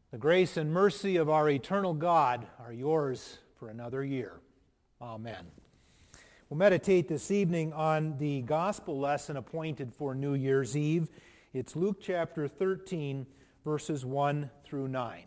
The grace and mercy of our eternal God are yours for another year. Amen. We'll meditate this evening on the gospel lesson appointed for New Year's Eve. It's Luke chapter 13, verses 1 through 9.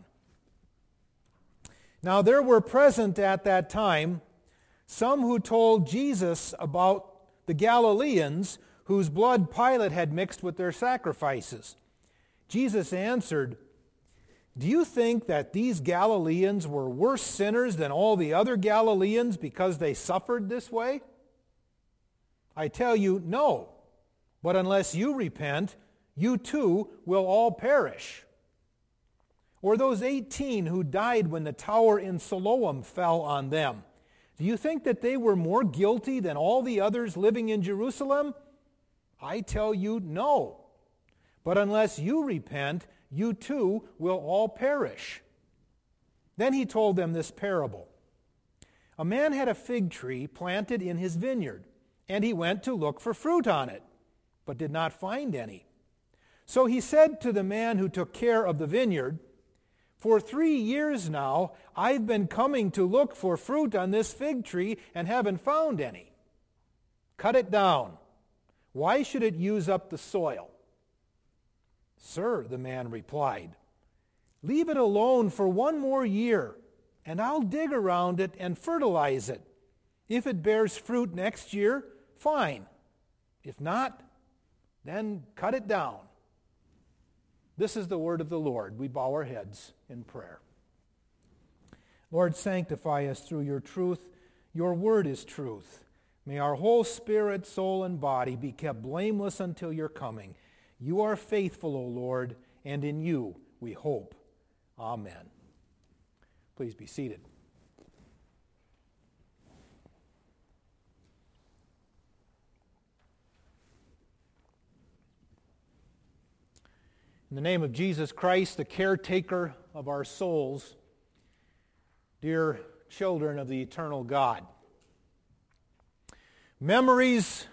Now there were present at that time some who told Jesus about the Galileans whose blood Pilate had mixed with their sacrifices. Jesus answered, "Do you think that these Galileans were worse sinners than all the other Galileans because they suffered this way? I tell you, no. But unless you repent, you too will all perish. Or those 18 who died when the tower in Siloam fell on them, do you think that they were more guilty than all the others living in Jerusalem? I tell you, no. But unless you repent, you too will all perish." Then he told them this parable. A man had a fig tree planted in his vineyard, and he went to look for fruit on it, but did not find any. So he said to the man who took care of the vineyard, "For 3 years now I've been coming to look for fruit on this fig tree and haven't found any. Cut it down. Why should it use up the soil?" "Sir," the man replied, "leave it alone for 1 more year, and I'll dig around it and fertilize it. If it bears fruit next year, fine. If not, then cut it down." This is the word of the Lord. We bow our heads in prayer. Lord, sanctify us through your truth. Your word is truth. May our whole spirit, soul, and body be kept blameless until your coming. You are faithful, O Lord, and in you we hope. Amen. Please be seated. In the name of Jesus Christ, the caretaker of our souls, dear children of the eternal God, memories.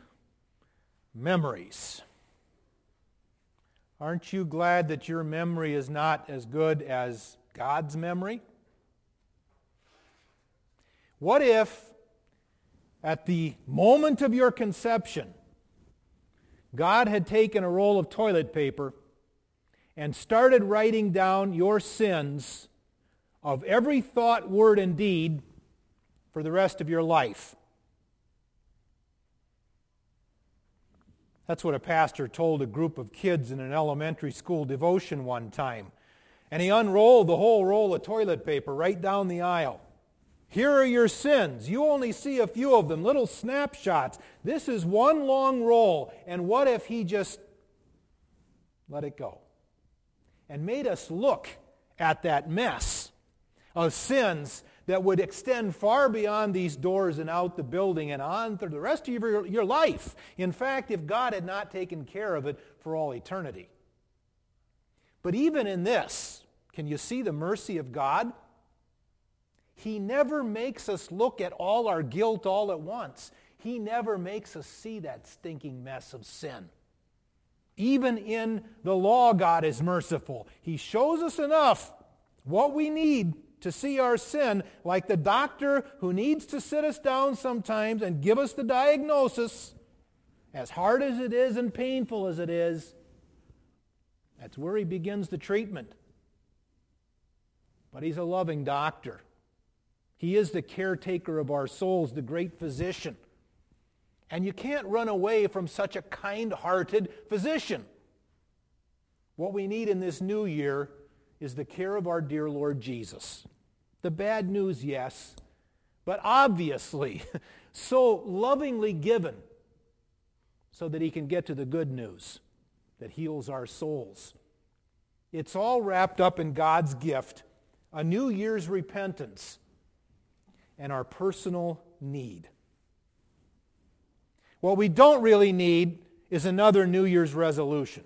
Aren't you glad that your memory is not as good as God's memory? What if, at the moment of your conception, God had taken a roll of toilet paper and started writing down your sins of every thought, word, and deed for the rest of your life? That's what a pastor told a group of kids in an elementary school devotion one time. And he unrolled the whole roll of toilet paper right down the aisle. Here are your sins. You only see a few of them, little snapshots. This is one long roll. And what if he just let it go and made us look at that mess of sins that would extend far beyond these doors and out the building and on through the rest of your life? In fact, if God had not taken care of it for all eternity. But even in this, can you see the mercy of God? He never makes us look at all our guilt all at once. He never makes us see that stinking mess of sin. Even in the law, God is merciful. He shows us enough what we need to see our sin, like the doctor who needs to sit us down sometimes and give us the diagnosis. As hard as it is and painful as it is, that's where he begins the treatment. But he's a loving doctor. He is the caretaker of our souls, the great physician. And you can't run away from such a kind-hearted physician. What we need in this new year is the care of our dear Lord Jesus. The bad news, yes, but obviously so lovingly given so that he can get to the good news that heals our souls. It's all wrapped up in God's gift, a New Year's repentance, and our personal need. What we don't really need is another New Year's resolution.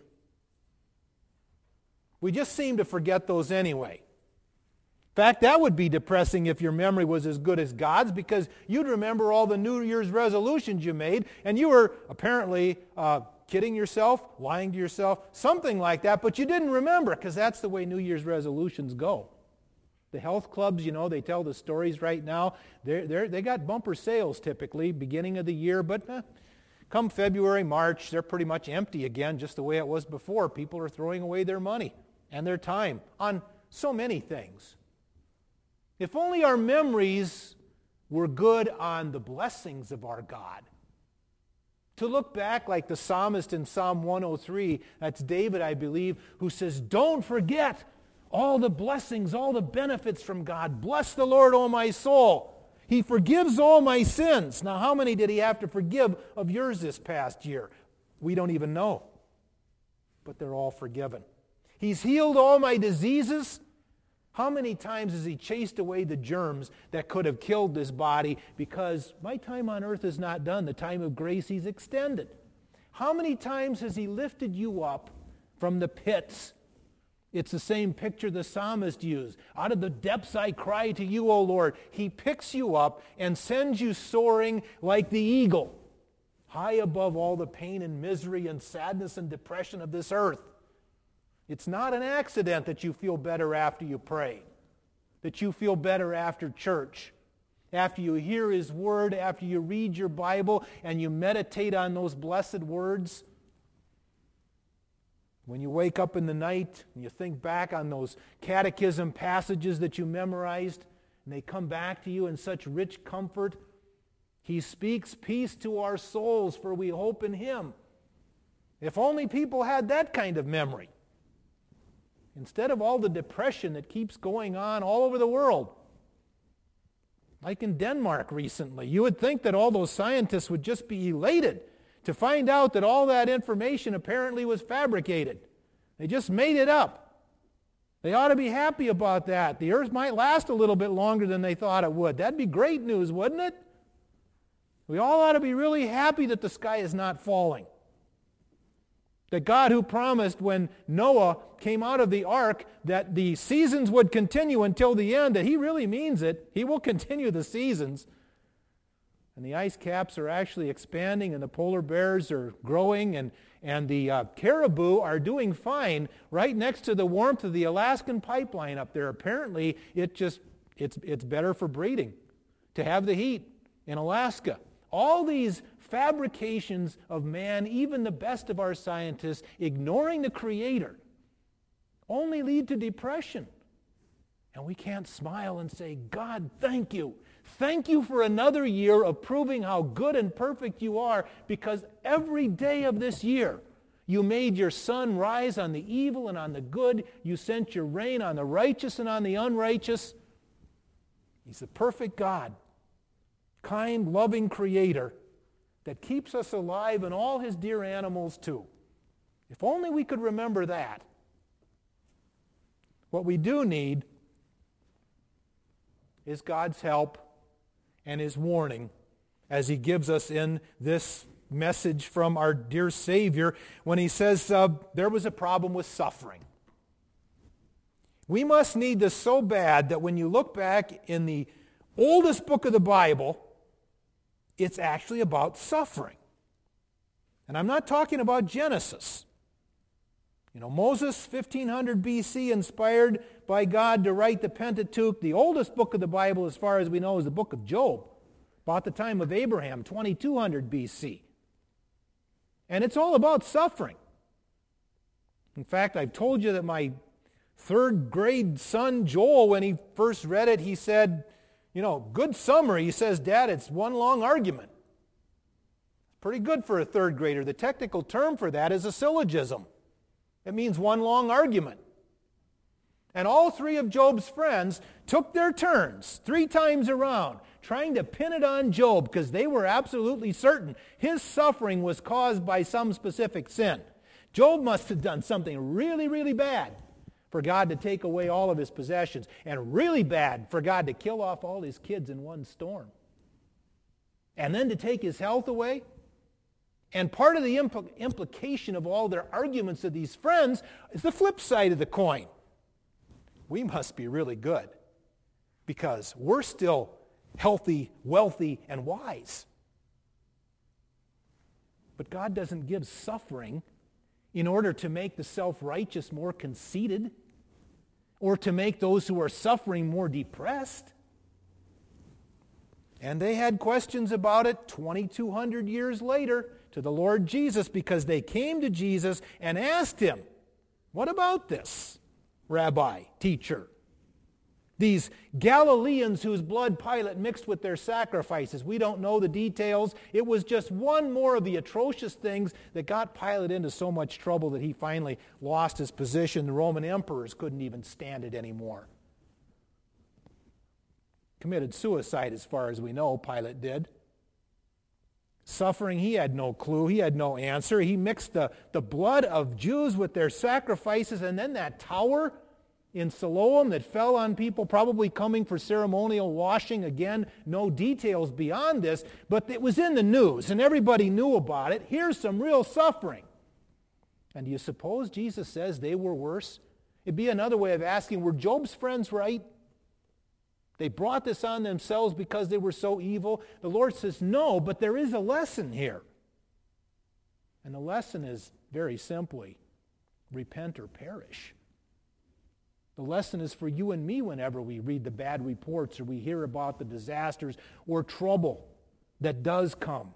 We just seem to forget those anyway. In fact, that would be depressing if your memory was as good as God's, because you'd remember all the New Year's resolutions you made, and you were apparently kidding yourself, lying to yourself, something like that, but you didn't remember, because that's the way New Year's resolutions go. The health clubs, they tell the stories right now. They got bumper sales typically, beginning of the year, but come February, March, they're pretty much empty again, just the way it was before. People are throwing away their money and their time on so many things. If only our memories were good on the blessings of our God. To look back like the psalmist in Psalm 103, that's David, I believe, who says, don't forget all the blessings, all the benefits from God. Bless the Lord, O my soul. He forgives all my sins. Now, how many did he have to forgive of yours this past year? We don't even know. But they're all forgiven. He's healed all my diseases. How many times has he chased away the germs that could have killed this body, because my time on earth is not done. The time of grace he's extended. How many times has he lifted you up from the pits? It's the same picture the psalmist used. Out of the depths I cry to you, O Lord. He picks you up and sends you soaring like the eagle, high above all the pain and misery and sadness and depression of this earth. It's not an accident that you feel better after you pray, that you feel better after church, after you hear His Word, after you read your Bible and you meditate on those blessed words. When you wake up in the night and you think back on those catechism passages that you memorized, and they come back to you in such rich comfort. He speaks peace to our souls, for we hope in Him. If only people had that kind of memory, instead of all the depression that keeps going on all over the world. Like in Denmark recently, you would think that all those scientists would just be elated to find out that all that information apparently was fabricated. They just made it up. They ought to be happy about that. The earth might last a little bit longer than they thought it would. That'd be great news, wouldn't it? We all ought to be really happy that the sky is not falling. That God, who promised when Noah came out of the ark that the seasons would continue until the end, that He really means it. He will continue the seasons. And the ice caps are actually expanding, and the polar bears are growing, and the caribou are doing fine right next to the warmth of the Alaskan pipeline up there. Apparently, it's better for breeding to have the heat in Alaska. All these fabrications of man, even the best of our scientists, ignoring the Creator, only lead to depression. And we can't smile and say, God, thank you. Thank you for another year of proving how good and perfect you are, because every day of this year you made your sun rise on the evil and on the good. You sent your rain on the righteous and on the unrighteous. He's the perfect God, kind, loving Creator that keeps us alive and all His dear animals too. If only we could remember that. What we do need is God's help and His warning, as He gives us in this message from our dear Savior when He says there was a problem with suffering. We must need this so bad that when you look back in the oldest book of the Bible, it's actually about suffering. And I'm not talking about Genesis. Moses, 1500 BC, inspired by God to write the Pentateuch. The oldest book of the Bible, as far as we know, is the book of Job, about the time of Abraham, 2200 BC. And it's all about suffering. In fact, I've told you that my third grade son, Joel, when he first read it, he said, good summary. He says, Dad, it's one long argument. Pretty good for a third grader. The technical term for that is a syllogism. It means one long argument. And all three of Job's friends took their turns 3 times around, trying to pin it on Job, because they were absolutely certain his suffering was caused by some specific sin. Job must have done something really, really bad for God to take away all of his possessions, and really bad for God to kill off all his kids in one storm. And then to take his health away. And part of the implication of all their arguments of these friends is the flip side of the coin. We must be really good, because we're still healthy, wealthy, and wise. But God doesn't give suffering in order to make the self-righteous more conceited or to make those who are suffering more depressed. And they had questions about it 2,200 years later to the Lord Jesus, because they came to Jesus and asked him, "What about this, Rabbi, teacher? These Galileans whose blood Pilate mixed with their sacrifices. We don't know the details. It was just one more of the atrocious things that got Pilate into so much trouble that he finally lost his position. The Roman emperors couldn't even stand it anymore. Committed suicide as far as we know, Pilate did. Suffering, he had no clue. He had no answer. He mixed the blood of Jews with their sacrifices, and then that tower in Siloam that fell on people probably coming for ceremonial washing. Again, no details beyond this, but it was in the news and everybody knew about it. Here's some real suffering. And do you suppose Jesus says they were worse? It'd be another way of asking, were Job's friends right? They brought this on themselves because they were so evil. The Lord says no, but there is a lesson here. And the lesson is very simply, repent or perish. The lesson is for you and me whenever we read the bad reports or we hear about the disasters or trouble that does come,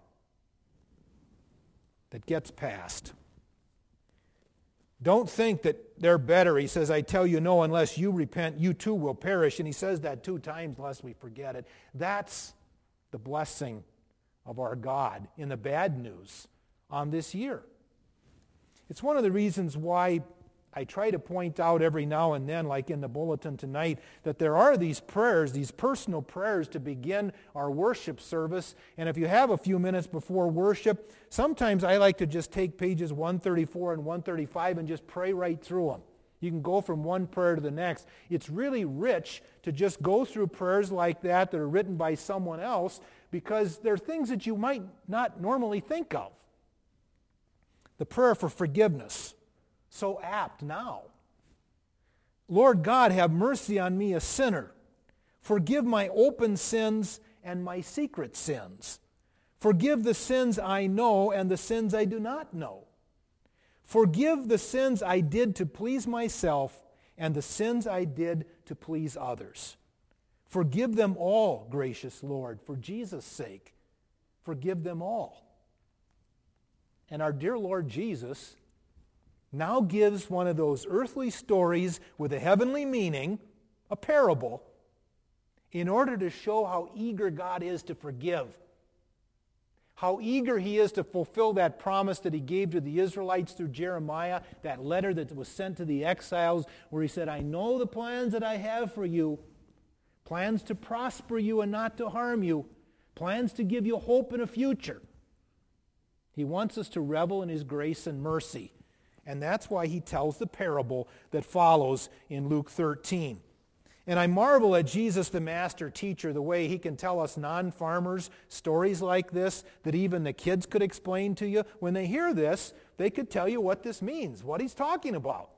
that gets past. Don't think that they're better. He says, I tell you no, unless you repent, you too will perish. And he says that 2 times lest we forget it. That's the blessing of our God in the bad news on this year. It's one of the reasons why I try to point out every now and then, like in the bulletin tonight, that there are these prayers, these personal prayers to begin our worship service. And if you have a few minutes before worship, sometimes I like to just take pages 134 and 135 and just pray right through them. You can go from one prayer to the next. It's really rich to just go through prayers like that are written by someone else, because they're things that you might not normally think of. The prayer for forgiveness. So apt now. Lord God, have mercy on me, a sinner. Forgive my open sins and my secret sins. Forgive the sins I know and the sins I do not know. Forgive the sins I did to please myself and the sins I did to please others. Forgive them all, gracious Lord, for Jesus' sake. Forgive them all. And our dear Lord Jesus now gives one of those earthly stories with a heavenly meaning, a parable, in order to show how eager God is to forgive. How eager he is to fulfill that promise that he gave to the Israelites through Jeremiah, that letter that was sent to the exiles, where he said, I know the plans that I have for you, plans to prosper you and not to harm you, plans to give you hope and a future. He wants us to revel in his grace and mercy. And that's why he tells the parable that follows in Luke 13. And I marvel at Jesus, the master teacher, the way he can tell us non-farmers stories like this that even the kids could explain to you. When they hear this, they could tell you what this means, what he's talking about.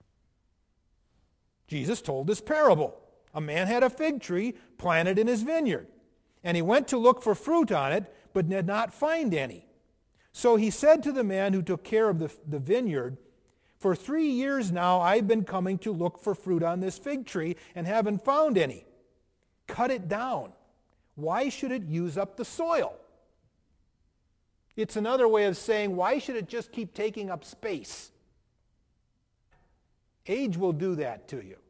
Jesus told this parable. A man had a fig tree planted in his vineyard, and he went to look for fruit on it, but did not find any. So he said to the man who took care of the vineyard, for 3 years now I've been coming to look for fruit on this fig tree and haven't found any. Cut it down. Why should it use up the soil? It's another way of saying, why should it just keep taking up space? Age will do that to you.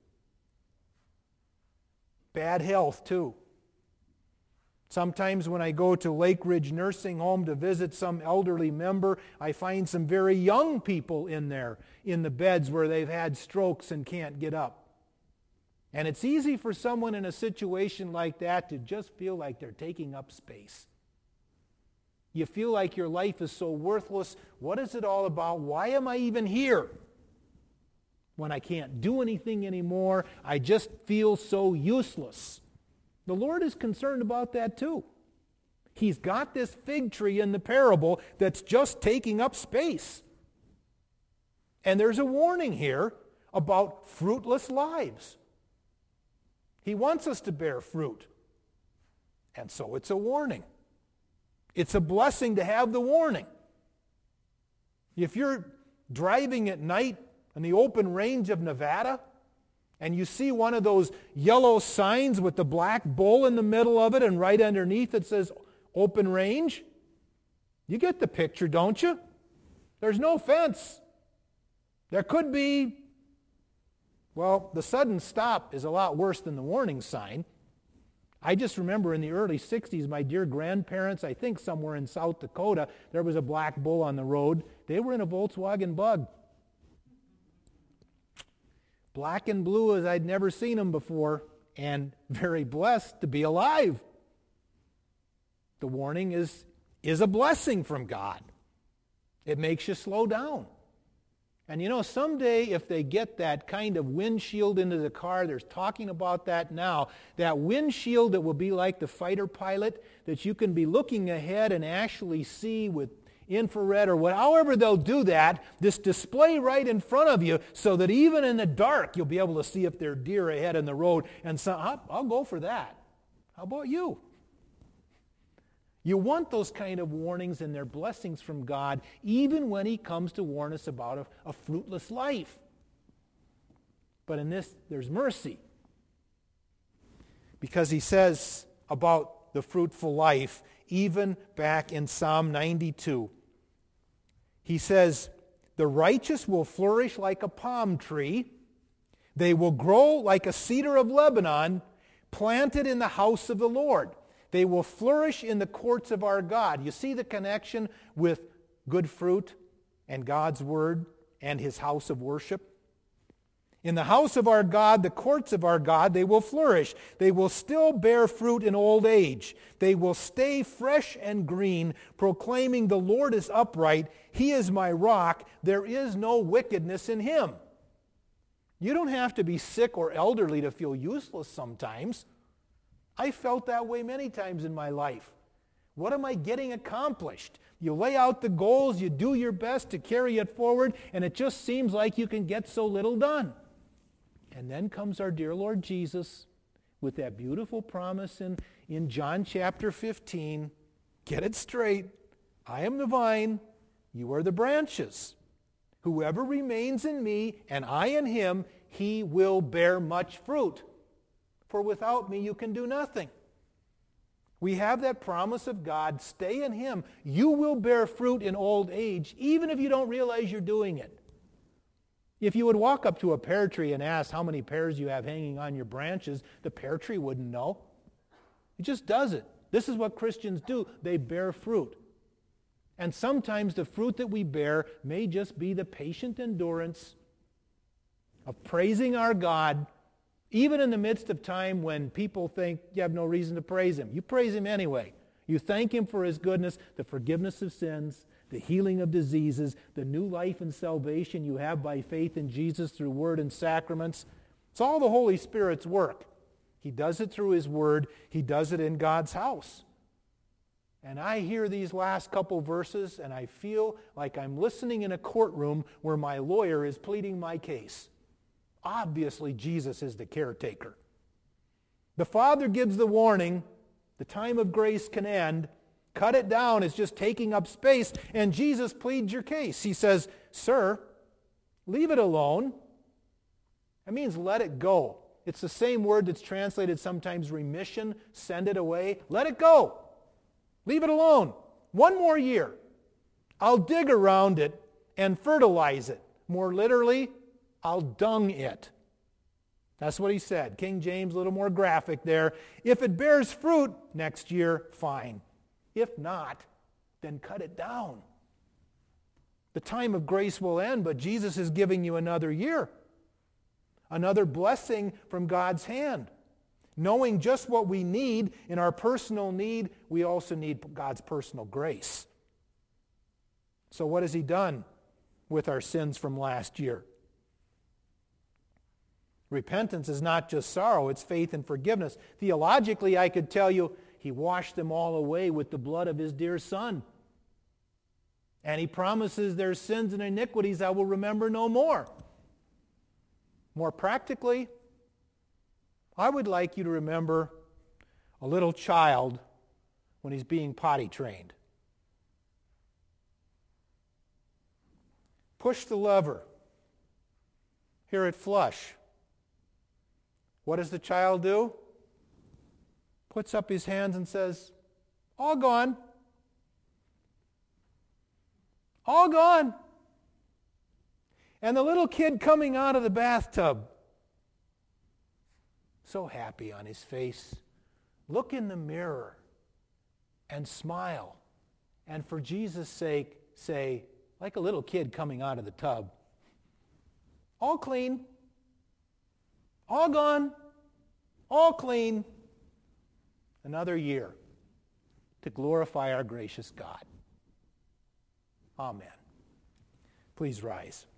Bad health too. Sometimes when I go to Lake Ridge Nursing Home to visit some elderly member, I find some very young people in there in the beds where they've had strokes and can't get up. And it's easy for someone in a situation like that to just feel like they're taking up space. You feel like your life is so worthless. What is it all about? Why am I even here? When I can't do anything anymore, I just feel so useless. The Lord is concerned about that too. He's got this fig tree in the parable that's just taking up space. And there's a warning here about fruitless lives. He wants us to bear fruit. And so it's a warning. It's a blessing to have the warning. If you're driving at night in the open range of Nevada and you see one of those yellow signs with the black bull in the middle of it and right underneath it says open range, you get the picture, don't you? There's no fence. There could be, well, the sudden stop is a lot worse than the warning sign. I just remember in the early 60s, my dear grandparents, I think somewhere in South Dakota, there was a black bull on the road. They were in a Volkswagen Bug. Black and blue as I'd never seen them before, and very blessed to be alive. The warning is a blessing from God. It makes you slow down. And you know, someday if they get that kind of windshield into the car, they're talking about that now, that windshield that will be like the fighter pilot, that you can be looking ahead and actually see with infrared or however they'll do that, this display right in front of you so that even in the dark you'll be able to see if there are deer ahead in the road. And so I'll go for that. How about you? You want those kind of warnings and their blessings from God even when He comes to warn us about a fruitless life. But in this, there's mercy. Because He says about the fruitful life, even back in Psalm 92, He says, "The righteous will flourish like a palm tree. They will grow like a cedar of Lebanon, planted in the house of the Lord. They will flourish in the courts of our God." You see the connection with good fruit and God's Word and His house of worship? In the house of our God, the courts of our God, they will flourish. They will still bear fruit in old age. They will stay fresh and green, proclaiming, "The Lord is upright. He is my rock. There is no wickedness in Him." You don't have to be sick or elderly to feel useless sometimes. I felt that way many times in my life. What am I getting accomplished? You lay out the goals, you do your best to carry it forward, and it just seems like you can get so little done. And then comes our dear Lord Jesus with that beautiful promise in John chapter 15. Get it straight. I am the vine, you are the branches. Whoever remains in me and I in him, he will bear much fruit. For without me you can do nothing. We have that promise of God. Stay in Him. You will bear fruit in old age, even if you don't realize you're doing it. If you would walk up to a pear tree and ask how many pears you have hanging on your branches, the pear tree wouldn't know. It just does it. This is what Christians do. They bear fruit. And sometimes the fruit that we bear may just be the patient endurance of praising our God, even in the midst of time when people think you have no reason to praise Him. You praise Him anyway. You thank Him for His goodness, the forgiveness of sins, the healing of diseases, the new life and salvation you have by faith in Jesus through Word and sacraments. It's all the Holy Spirit's work. He does it through His Word. He does it in God's house. And I hear these last couple verses and I feel like I'm listening in a courtroom where my lawyer is pleading my case. Obviously, Jesus is the caretaker. The Father gives the warning, the time of grace can end. Cut it down, it's just taking up space. And Jesus pleads your case. He says, "Sir, leave it alone." That means let it go. It's the same word that's translated sometimes remission, send it away. Let it go. Leave it alone. One more year. I'll dig around it and fertilize it. More literally, I'll dung it. That's what he said. King James, a little more graphic there. If it bears fruit next year, fine. If not, then cut it down. The time of grace will end, but Jesus is giving you another year. Another blessing from God's hand. Knowing just what we need in our personal need, we also need God's personal grace. So what has He done with our sins from last year? Repentance is not just sorrow, it's faith and forgiveness. Theologically, I could tell you, He washed them all away with the blood of His dear Son. And He promises their sins and iniquities I will remember no more. More practically, I would like you to remember a little child when he's being potty trained. push the lever. Hear it flush. What does the child do? Puts up his hands and says, all gone. All gone. And the little kid coming out of the bathtub, so happy on his face, look in the mirror and smile. And for Jesus' sake, say, like a little kid coming out of the tub, all clean, all gone, all clean. Another year to glorify our gracious God. Amen. Please rise.